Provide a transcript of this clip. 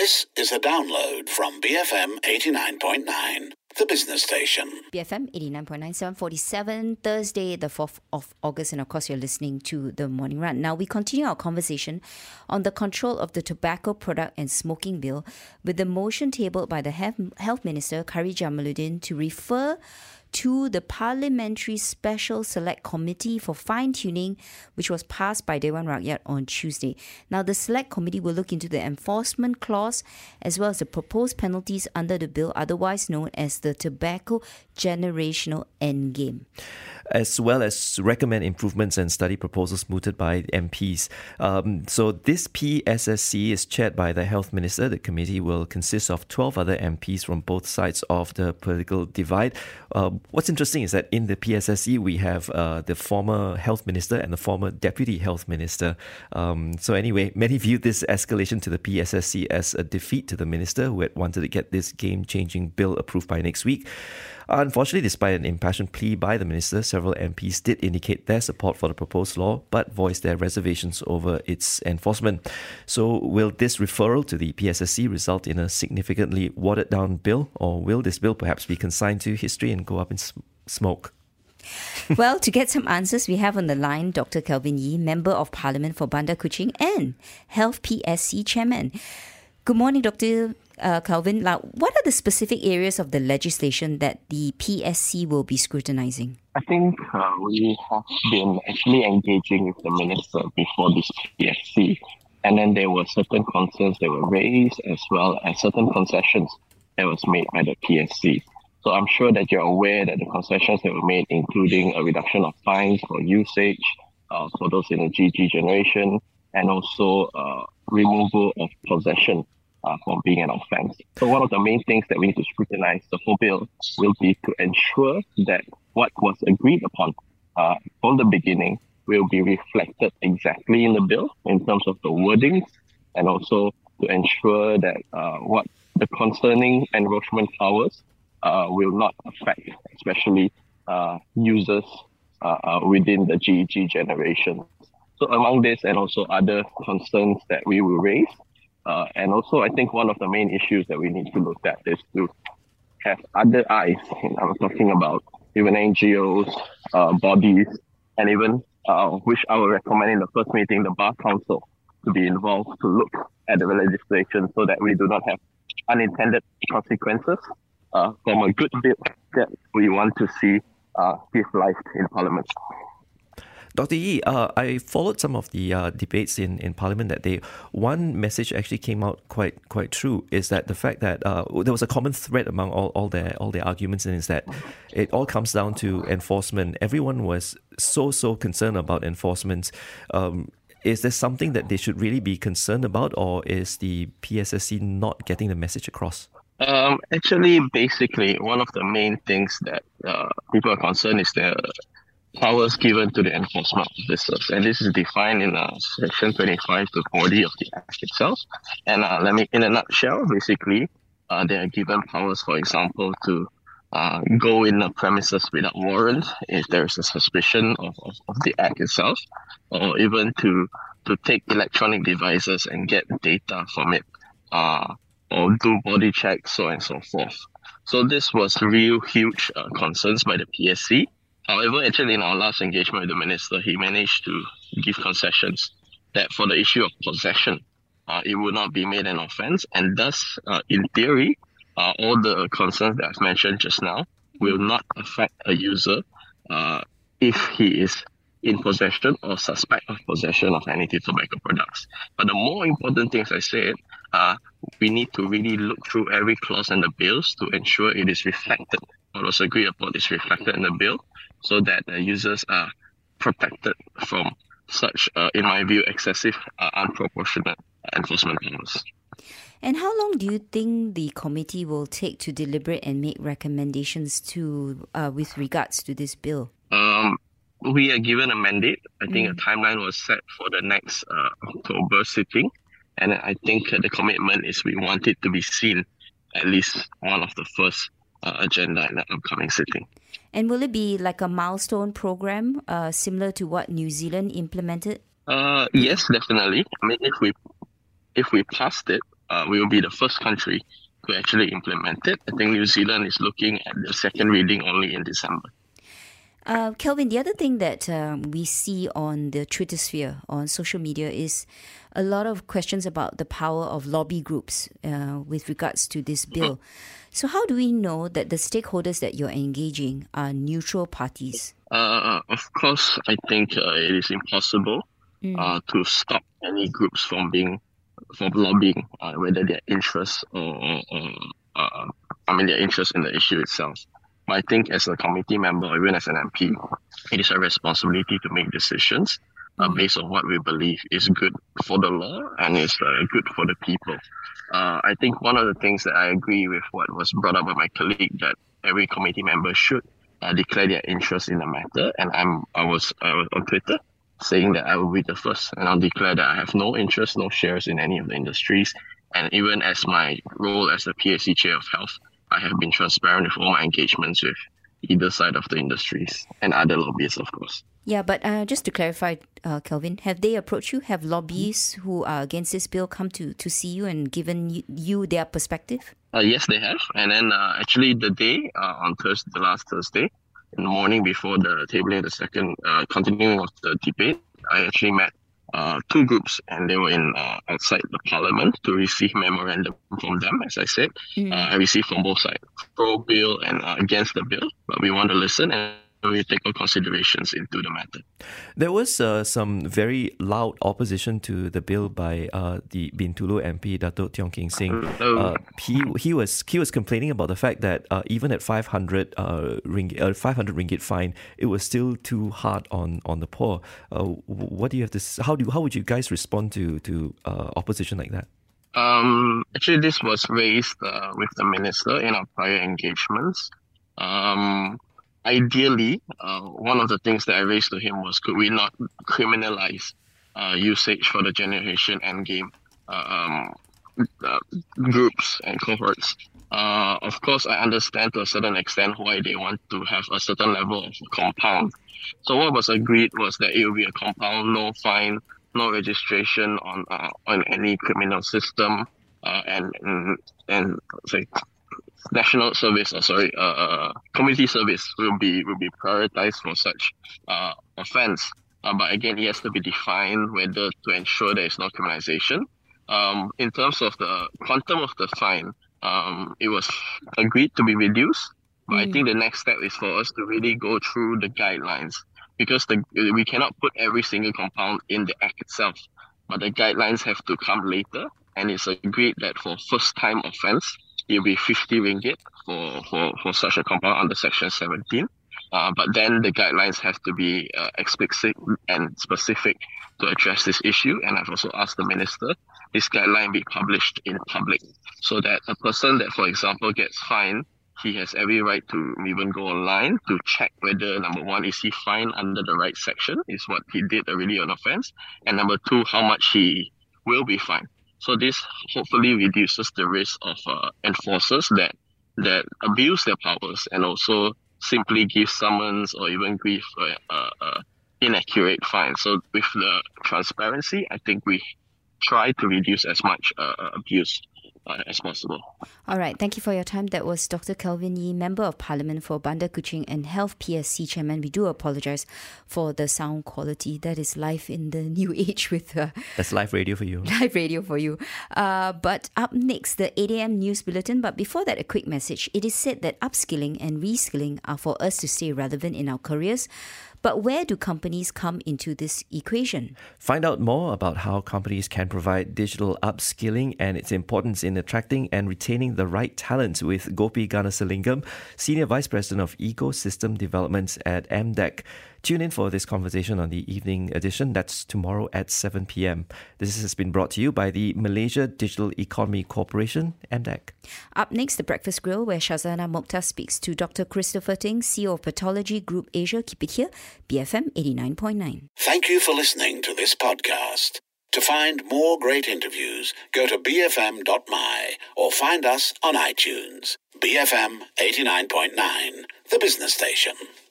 This is a download from BFM 89.9, the business station. BFM 89.9, 7:47, Thursday, the 4th of August. And of course, you're listening to The Morning Run. Now, we continue our conversation on the control of the Tobacco Product and Smoking Bill with the motion tabled by the Health Minister, Khairy Jamaluddin, to refer to the Parliamentary Special Select Committee for fine-tuning, which was passed by Dewan Rakyat on Tuesday. Now, the Select Committee will look into the enforcement clause as well as the proposed penalties under the bill, otherwise known as the Tobacco Generational Endgame, as well as recommend improvements and study proposals mooted by MPs. So this PSSC is chaired by the Health Minister. The committee will consist of 12 other MPs from both sides of the political divide. What's interesting is that in the PSSC, we have the former Health Minister and the former Deputy Health Minister. So anyway, many viewed this escalation to the PSSC as a defeat to the Minister, who had wanted to get this game-changing bill approved by next week. Unfortunately, despite an impassioned plea by the Minister, several MPs did indicate their support for the proposed law, but voiced their reservations over its enforcement. So will this referral to the PSSC result in a significantly watered-down bill, or will this bill perhaps be consigned to history and go up in smoke? Well, to get some answers, we have on the line Dr. Kelvin Yee, Member of Parliament for Bandar Kuching and Health PSC Chairman. Good morning, Dr. Kelvin. Now, what are the specific areas of the legislation that the PSC will be scrutinising? I think we have been actually engaging with the Minister before this PSC, and then there were certain concerns that were raised as well as certain concessions that was made by the PSC. So I'm sure that you're aware that the concessions that were made, including a reduction of fines for usage, for those in the GG generation, and also removal of possession from being an offence. So one of the main things that we need to scrutinise the whole bill will be to ensure that what was agreed upon from the beginning will be reflected exactly in the bill in terms of the wordings, and also to ensure that what the concerning enforcement powers will not affect, especially users within the GEG generation. So among this and also other concerns that we will raise, and also I think one of the main issues that we need to look at is to have other eyes. I'm talking about even NGOs, bodies, and even which I will recommend in the first meeting, the Bar Council, to be involved to look at the legislation so that we do not have unintended consequences from a good bill that we want to see give life in Parliament. Dr. Yee, I followed some of the debates in Parliament that day. One message actually came out quite true, is that the fact that there was a common thread among all their arguments, and is that it all comes down to enforcement. Everyone was so concerned about enforcement. Is there something that they should really be concerned about, or is the PSSC not getting the message across? Actually, basically, one of the main things that people are concerned is the powers given to the enforcement officers, and this is defined in section 25 to 40 of the Act itself. And let me, in a nutshell, basically, they are given powers, for example, to go in the premises without warrant if there is a suspicion of the Act itself, or even to take electronic devices and get data from it, or do body checks, so on and so forth. So this was real huge concerns by the PSC. However, actually in our last engagement with the Minister, he managed to give concessions that for the issue of possession, it would not be made an offence, and thus, in theory, all the concerns that I've mentioned just now will not affect a user if he is in possession or suspect of possession of any tobacco products. But the more important thing, as I said, we need to really look through every clause in the bills to ensure it is reflected, what was agreed upon is reflected in the bill, so that the users are protected from such, in my view, excessive, unproportionate enforcement powers. And how long do you think the committee will take to deliberate and make recommendations to with regards to this bill? We are given a mandate. I think a timeline was set for the next October sitting. And I think the commitment is we want it to be seen at least one of the first agenda in the upcoming sitting. And will it be like a milestone program similar to what New Zealand implemented? Yes, definitely. I mean, if we passed it, we will be the first country to actually implement it. I think New Zealand is looking at the second reading only in December. Kelvin, the other thing that we see on the Twitter sphere, on social media, is a lot of questions about the power of lobby groups with regards to this bill. So how do we know that the stakeholders that you're engaging are neutral parties? Of course, I think it is impossible to stop any groups from lobbying, whether their interest or their interest in the issue itself. But I think as a committee member or even as an MP, it is our responsibility to make decisions based on what we believe is good for the law and is good for the people. I think one of the things that I agree with what was brought up by my colleague, that every committee member should declare their interest in the matter. And I was on Twitter saying that I will be the first, and I'll declare that I have no interest, no shares in any of the industries. And even as my role as the PSC Chair of Health, I have been transparent with all my engagements with either side of the industries and other lobbyists, of course. Yeah, but just to clarify, Kelvin, have they approached you? Have lobbyists who are against this bill come to see you and given you their perspective? Yes, they have. And then actually the day on Thursday, the last Thursday, in the morning before the tabling of the second continuing of the debate, I actually met two groups, and they were in outside the parliament to receive memorandum from them. As I said, I received from both sides, pro bill and against the bill. But we want to listen and we take all considerations into the matter. There was some very loud opposition to the bill by the Bintulu MP, Dato' Tiong King Sing. He was complaining about the fact that even at 500 ringgit fine, it was still too hard on the poor. What do you have to? How would you guys respond to opposition like that? Actually, this was raised with the minister in our prior engagements. Ideally, one of the things that I raised to him was, could we not criminalize usage for the generation endgame groups and cohorts? Of course, I understand to a certain extent why they want to have a certain level of compound. So what was agreed was that it will be a compound, no fine, no registration on any criminal system, and say national service, community service will be prioritized for such offence. But again, it has to be defined whether to ensure there is no criminalization. In terms of the quantum of the fine, it was agreed to be reduced. But I think the next step is for us to really go through the guidelines, because we cannot put every single compound in the act itself. But the guidelines have to come later, and it's agreed that for first-time offence, it will be 50 ringgit for such a compound under Section 17. But then the guidelines have to be explicit and specific to address this issue. And I've also asked the minister this guideline be published in public, so that a person that, for example, gets fined, he has every right to even go online to check whether, number one, is he fined under the right section, is what he did really an offence, and number two, how much he will be fined. So this hopefully reduces the risk of enforcers that abuse their powers and also simply give summons or even give inaccurate fines. So with the transparency, I think we try to reduce as much abuse as possible. All right, thank you for your time. That was Dr. Kelvin Yee, Member of Parliament for Bandar Kuching and Health PSC Chairman. We do apologise for the sound quality. That is life in the new age with... That's live radio for you. Live radio for you. But up next, the 8 a.m. news bulletin. But before that, a quick message. It is said that upskilling and reskilling are for us to stay relevant in our careers. But where do companies come into this equation? Find out more about how companies can provide digital upskilling and its importance in attracting and retaining the right talent with Gopi Ganasalingam, Senior Vice President of Ecosystem Developments at MDEC. Tune in for this conversation on the evening edition. That's tomorrow at 7 p.m. This has been brought to you by the Malaysia Digital Economy Corporation, MDEC. Up next, The Breakfast Grill, where Shazana Mokhtar speaks to Dr. Christopher Ting, CEO of Pathology Group Asia. Keep it here, BFM 89.9. Thank you for listening to this podcast. To find more great interviews, go to bfm.my or find us on iTunes. BFM 89.9, the business station.